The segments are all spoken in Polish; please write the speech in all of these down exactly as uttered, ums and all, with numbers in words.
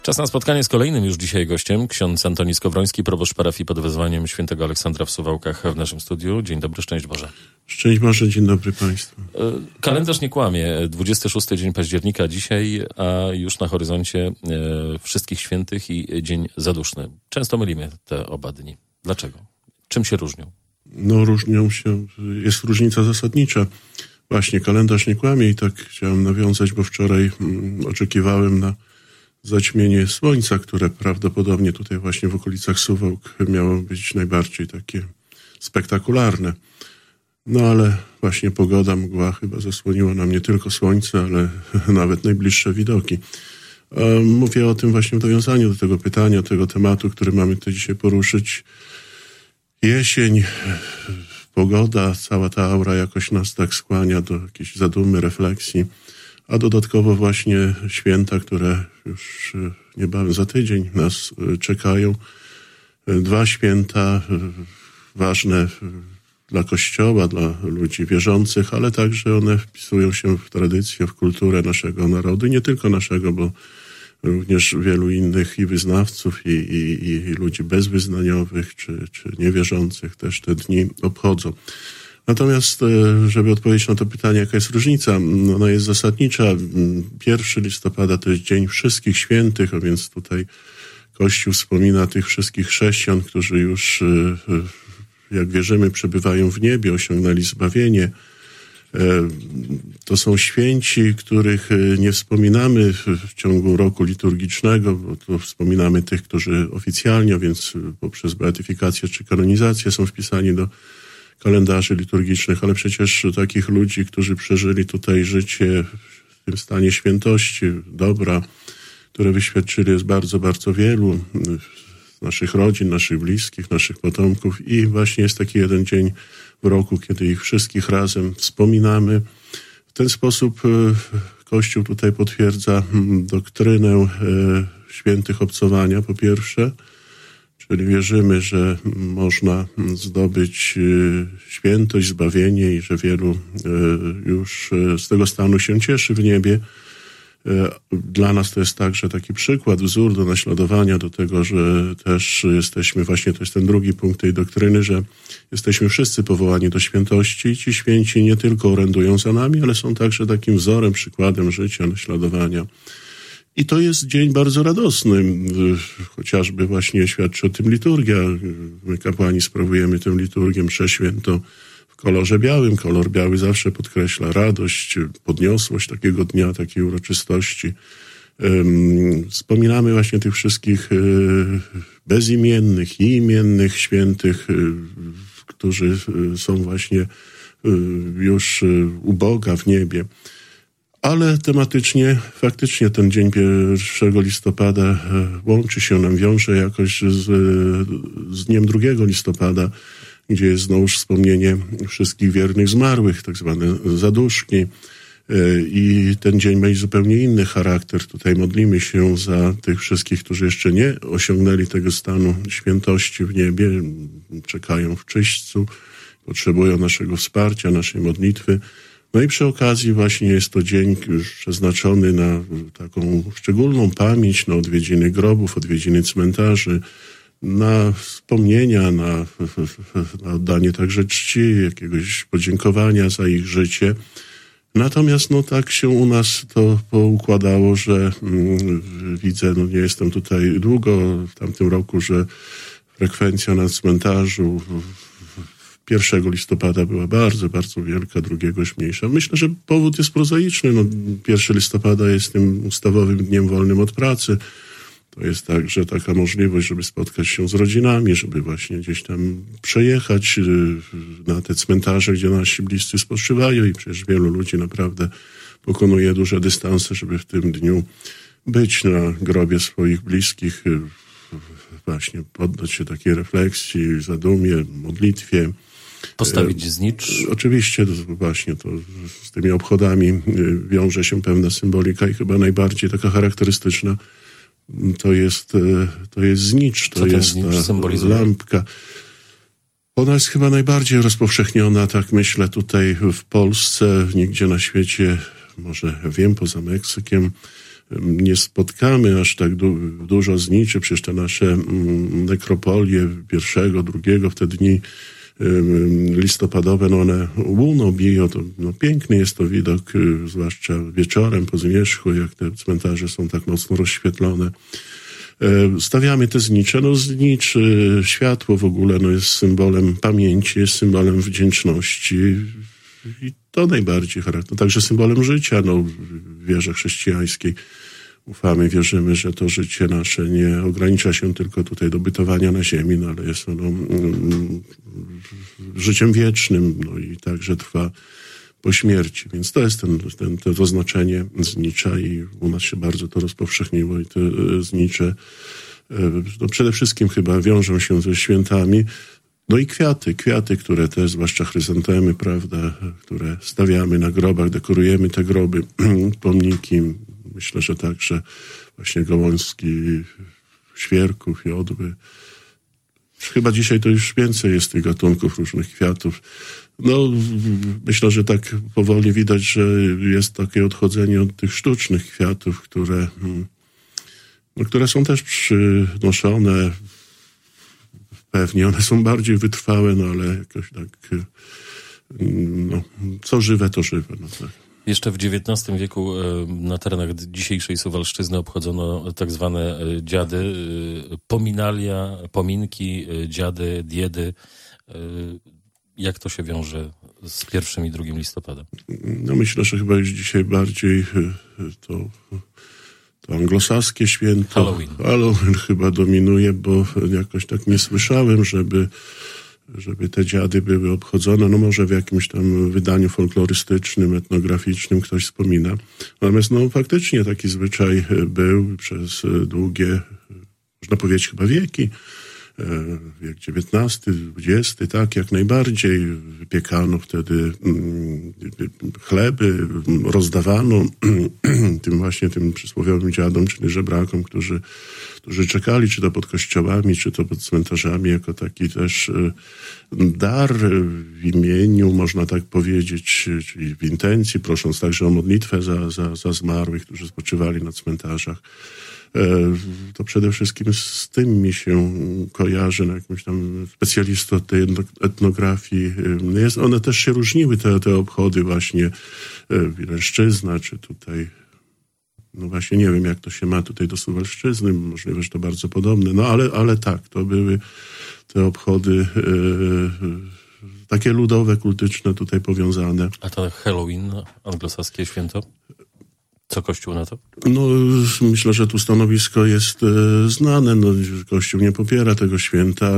Czas na spotkanie z kolejnym już dzisiaj gościem, ksiądz Antoni Skowroński, proboszcz parafii pod wezwaniem świętego Aleksandra w Suwałkach w naszym studiu. Dzień dobry, szczęść Boże. Szczęść Boże, dzień dobry Państwu. Kalendarz nie kłamie. dwudziesty szósty dzień października dzisiaj, a już na horyzoncie Wszystkich Świętych i Dzień Zaduszny. Często mylimy te oba dni. Dlaczego? Czym się różnią? No różnią się, jest różnica zasadnicza. Właśnie, kalendarz nie kłamie i tak chciałem nawiązać, bo wczoraj mm, oczekiwałem na zaćmienie słońca, które prawdopodobnie tutaj właśnie w okolicach Suwałk miało być najbardziej takie spektakularne. No ale właśnie pogoda, mgła chyba zasłoniła nam nie tylko słońce, ale nawet najbliższe widoki. Mówię o tym właśnie w nawiązaniu do tego pytania, tego tematu, który mamy tutaj dzisiaj poruszyć. Jesień, pogoda, cała ta aura jakoś nas tak skłania do jakiejś zadumy, refleksji, a dodatkowo właśnie święta, które już niebawem za tydzień nas czekają. Dwa święta ważne dla Kościoła, dla ludzi wierzących, ale także one wpisują się w tradycję, w kulturę naszego narodu. I nie tylko naszego, bo również wielu innych i wyznawców, i, i, i ludzi bezwyznaniowych, czy, czy niewierzących też te dni obchodzą. Natomiast, żeby odpowiedzieć na to pytanie, jaka jest różnica, ona jest zasadnicza. pierwszego listopada to jest Dzień Wszystkich Świętych, a więc tutaj Kościół wspomina tych wszystkich chrześcijan, którzy już, jak wierzymy, przebywają w niebie, osiągnęli zbawienie. To są święci, których nie wspominamy w ciągu roku liturgicznego, bo tu wspominamy tych, którzy oficjalnie, więc poprzez beatyfikację czy kanonizację są wpisani do kalendarzy liturgicznych, ale przecież takich ludzi, którzy przeżyli tutaj życie w tym stanie świętości, dobra, które wyświadczyli, jest bardzo, bardzo wielu naszych rodzin, naszych bliskich, naszych potomków i właśnie jest taki jeden dzień w roku, kiedy ich wszystkich razem wspominamy. W ten sposób Kościół tutaj potwierdza doktrynę świętych obcowania, po pierwsze, czyli wierzymy, że można zdobyć świętość, zbawienie i że wielu już z tego stanu się cieszy w niebie. Dla nas to jest także taki przykład, wzór do naśladowania, do tego, że też jesteśmy, właśnie to jest ten drugi punkt tej doktryny, że jesteśmy wszyscy powołani do świętości i ci święci nie tylko orędują za nami, ale są także takim wzorem, przykładem życia, naśladowania. I to jest dzień bardzo radosny, chociażby właśnie świadczy o tym liturgia. My kapłani sprawujemy tę liturgię, mszę świętą w kolorze białym. Kolor biały zawsze podkreśla radość, podniosłość takiego dnia, takiej uroczystości. Wspominamy właśnie tych wszystkich bezimiennych i imiennych świętych, którzy są właśnie już u Boga w niebie. Ale tematycznie, faktycznie ten dzień pierwszego listopada łączy się nam, wiąże jakoś z, z dniem drugiego listopada, gdzie jest znowuż wspomnienie wszystkich wiernych zmarłych, tak zwane zaduszki. I ten dzień ma zupełnie inny charakter. Tutaj modlimy się za tych wszystkich, którzy jeszcze nie osiągnęli tego stanu świętości w niebie, czekają w czyśćcu, potrzebują naszego wsparcia, naszej modlitwy. No i przy okazji właśnie jest to dzień już przeznaczony na taką szczególną pamięć, na odwiedziny grobów, odwiedziny cmentarzy, na wspomnienia, na, na oddanie także czci, jakiegoś podziękowania za ich życie. Natomiast no tak się u nas to poukładało, że mm, widzę, no nie jestem tutaj długo, w tamtym roku, że frekwencja na cmentarzu pierwszego listopada była bardzo, bardzo wielka, drugiego już mniejsza. Myślę, że powód jest prozaiczny. No, pierwszego listopada jest tym ustawowym dniem wolnym od pracy. To jest także taka możliwość, żeby spotkać się z rodzinami, żeby właśnie gdzieś tam przejechać na te cmentarze, gdzie nasi bliscy spoczywają i przecież wielu ludzi naprawdę pokonuje duże dystanse, żeby w tym dniu być na grobie swoich bliskich, właśnie poddać się takiej refleksji, zadumie, modlitwie. Postawić znicz. Oczywiście to właśnie to z tymi obchodami wiąże się pewna symbolika i chyba najbardziej taka charakterystyczna to jest, to jest znicz, to jest ta lampka. Ona jest chyba najbardziej rozpowszechniona, tak myślę, tutaj w Polsce, nigdzie na świecie, może wiem, poza Meksykiem, nie spotkamy aż tak du- dużo zniczy. Przecież te nasze mm, nekropolie pierwszego, drugiego, w te dni listopadowe, no one łuną biją, to no, piękny jest to widok, zwłaszcza wieczorem po zmierzchu, jak te cmentarze są tak mocno rozświetlone. Stawiamy te znicze. No znicz, światło w ogóle no, jest symbolem pamięci, jest symbolem wdzięczności i to najbardziej charakter. Także symbolem życia, no w wierze chrześcijańskiej. Ufamy, wierzymy, że to życie nasze nie ogranicza się tylko tutaj do bytowania na ziemi, no, ale jest ono mm, życiem wiecznym, no i także trwa po śmierci. Więc to jest ten, ten, to, to znaczenie znicza i u nas się bardzo to rozpowszechniło i te znicze no przede wszystkim chyba wiążą się ze świętami. No i kwiaty, kwiaty, które też, zwłaszcza chryzantemy, prawda, które stawiamy na grobach, dekorujemy te groby, pomniki. Myślę, że także właśnie gałązki, świerków, jodły. Chyba dzisiaj to już więcej jest tych gatunków różnych kwiatów. No, myślę, że tak powoli widać, że jest takie odchodzenie od tych sztucznych kwiatów, które, no, które są też przynoszone. Pewnie one są bardziej wytrwałe, no ale jakoś tak, no, co żywe, to żywe. No tak. Jeszcze w dziewiętnastym wieku na terenach dzisiejszej Suwalszczyzny obchodzono tak zwane dziady, pominalia, pominki, dziady, diedy. Jak to się wiąże z pierwszym i drugim listopada? No myślę, że chyba już dzisiaj bardziej to, to anglosaskie święto. Halloween. Halloween chyba dominuje, bo jakoś tak nie słyszałem, żeby żeby te dziady były obchodzone, no może w jakimś tam wydaniu folklorystycznym, etnograficznym ktoś wspomina. Natomiast no faktycznie taki zwyczaj był przez długie, można powiedzieć chyba wieki, wiek dziewiętnasty, dwudziesty, tak, jak najbardziej. Wypiekano wtedy chleby, rozdawano tym właśnie tym przysłowiowym dziadom, czyli żebrakom, którzy, którzy czekali, czy to pod kościołami, czy to pod cmentarzami, jako taki też dar w imieniu, można tak powiedzieć, czyli w intencji, prosząc także o modlitwę za, za, za zmarłych, którzy spoczywali na cmentarzach. To przede wszystkim z tym mi się kojarzy, no jakimś tam specjalistą od tej etnografii. Jest, one też się różniły, te, te obchody właśnie Wileńszczyzna, czy tutaj, no właśnie nie wiem, jak to się ma tutaj do Suwalszczyzny, możliwe, że to bardzo podobne, no ale, ale tak, to były te obchody e, takie ludowe, kultyczne tutaj powiązane. A to Halloween, anglosaskie święto? Co Kościół na to? No, myślę, że tu stanowisko jest e, znane. No, Kościół nie popiera tego święta,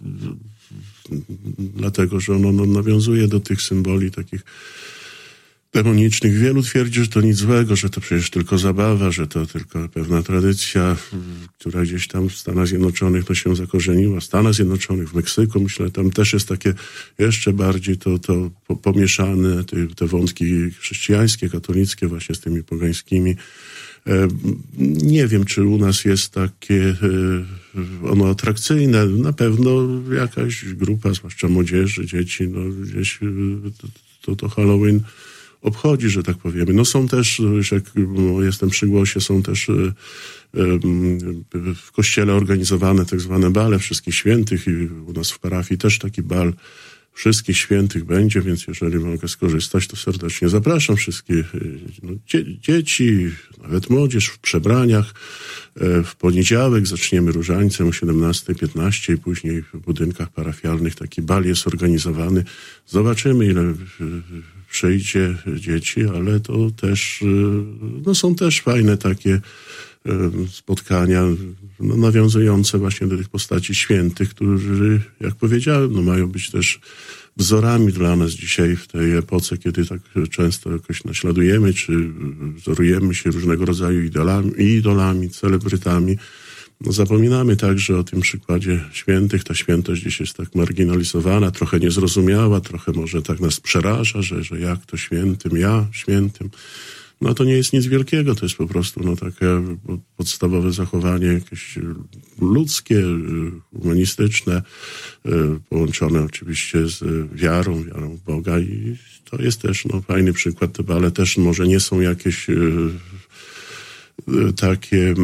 dlatego, że ono no, nawiązuje do tych symboli takich demonicznych. Wielu twierdzi, że to nic złego, że to przecież tylko zabawa, że to tylko pewna tradycja, która gdzieś tam w Stanach Zjednoczonych to się zakorzeniła. W Stanach Zjednoczonych, w Meksyku, myślę, tam też jest takie jeszcze bardziej to, to pomieszane, te, te wątki chrześcijańskie, katolickie właśnie z tymi pogańskimi. Nie wiem, czy u nas jest takie ono atrakcyjne. Na pewno jakaś grupa, zwłaszcza młodzieży, dzieci, no gdzieś to, to, to Halloween obchodzi, że tak powiemy. No są też, już jak no, jestem przy głosie, są też y, y, w kościele organizowane tak zwane bale Wszystkich Świętych i u nas w parafii też taki bal Wszystkich Świętych będzie, więc jeżeli mogę skorzystać, to serdecznie zapraszam wszystkich no, dzie- dzieci, nawet młodzież w przebraniach. W poniedziałek zaczniemy różańcem o siedemnasta piętnaście i później w budynkach parafialnych taki bal jest organizowany. Zobaczymy, ile przyjdzie dzieci, ale to też, no są też fajne takie spotkania, no, nawiązujące właśnie do tych postaci świętych, którzy, jak powiedziałem, no, mają być też wzorami dla nas dzisiaj w tej epoce, kiedy tak często jakoś naśladujemy, czy wzorujemy się różnego rodzaju idolami, idolami celebrytami. No, zapominamy także o tym przykładzie świętych. Ta świętość dziś jest tak marginalizowana, trochę niezrozumiała, trochę może tak nas przeraża, że, że jak to świętym, ja świętym. No to nie jest nic wielkiego, to jest po prostu no, takie podstawowe zachowanie jakieś ludzkie, humanistyczne, połączone oczywiście z wiarą, wiarą w Boga i to jest też no, fajny przykład, ale też może nie są jakieś takie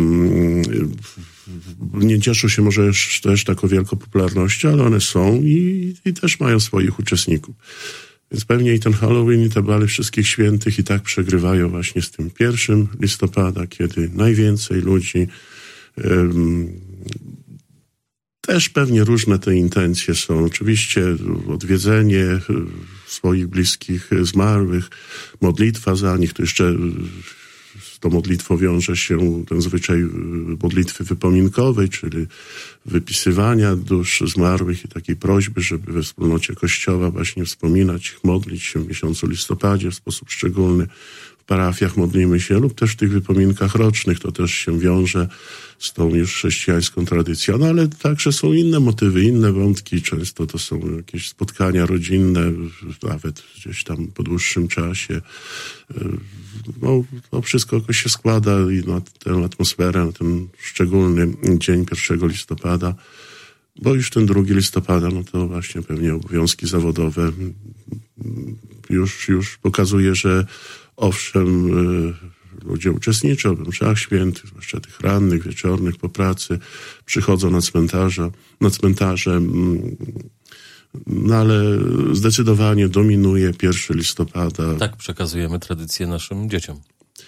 nie cieszą się może też taką wielką popularnością, ale one są i, i też mają swoich uczestników. Więc pewnie i ten Halloween, i te bale Wszystkich Świętych i tak przegrywają właśnie z tym pierwszym listopada, kiedy najwięcej ludzi, um, też pewnie różne te intencje są. Oczywiście odwiedzenie swoich bliskich zmarłych, modlitwa za nich, to jeszcze z tą modlitwą wiąże się ten zwyczaj modlitwy wypominkowej, czyli wypisywania dusz zmarłych i takiej prośby, żeby we wspólnocie Kościoła właśnie wspominać ich, modlić się w miesiącu listopadzie w sposób szczególny. W parafiach modlimy się lub też w tych wypominkach rocznych, to też się wiąże z tą już chrześcijańską tradycją, no ale także są inne motywy, inne wątki, często to są jakieś spotkania rodzinne, nawet gdzieś tam po dłuższym czasie. No, to wszystko jakoś się składa i na tę atmosferę, na ten szczególny dzień pierwszego listopada, bo już ten drugi listopada, no to właśnie pewnie obowiązki zawodowe już, już pokazuje, że owszem, ludzie uczestniczą w mszach świętych, zwłaszcza tych rannych, wieczornych po pracy, przychodzą na cmentarze, na cmentarze, no ale zdecydowanie dominuje pierwszy listopada. Tak przekazujemy tradycję naszym dzieciom.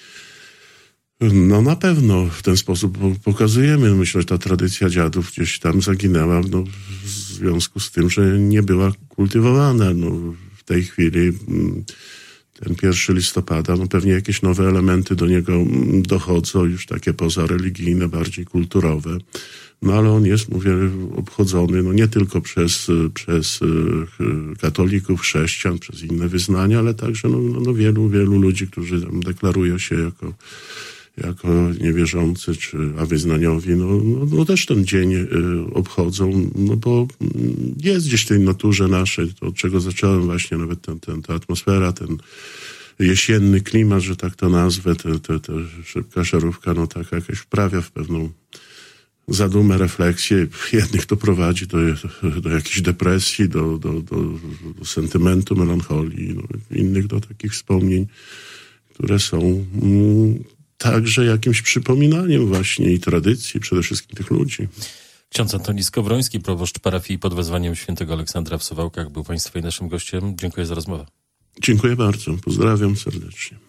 No na pewno w ten sposób pokazujemy. Myślę, że ta tradycja dziadów gdzieś tam zaginęła no, w związku z tym, że nie była kultywowana. No, w tej chwili ten pierwszy listopada, no pewnie jakieś nowe elementy do niego dochodzą, już takie pozareligijne, bardziej kulturowe. No ale on jest, mówię, obchodzony no nie tylko przez, przez katolików, chrześcijan, przez inne wyznania, ale także no, no wielu, wielu ludzi, którzy tam deklarują się jako, jako niewierzący czy awyznaniowi, no, no, no też ten dzień y, obchodzą, no bo jest gdzieś w tej naturze naszej, to od czego zacząłem właśnie, nawet ten, ten, ta atmosfera, ten jesienny klimat, że tak to nazwę, te, te, te szybka szarówka, no tak jakaś wprawia w pewną zadumę, refleksję. Jednych to prowadzi do, do jakiejś depresji, do, do, do, do sentymentu, melancholii, no, innych do takich wspomnień, które są mm, także jakimś przypominaniem właśnie i tradycji, przede wszystkim tych ludzi. Ksiądz Antoni Skowroński, proboszcz parafii pod wezwaniem świętego Aleksandra w Suwałkach, był Państwa i naszym gościem. Dziękuję za rozmowę. Dziękuję bardzo. Pozdrawiam serdecznie.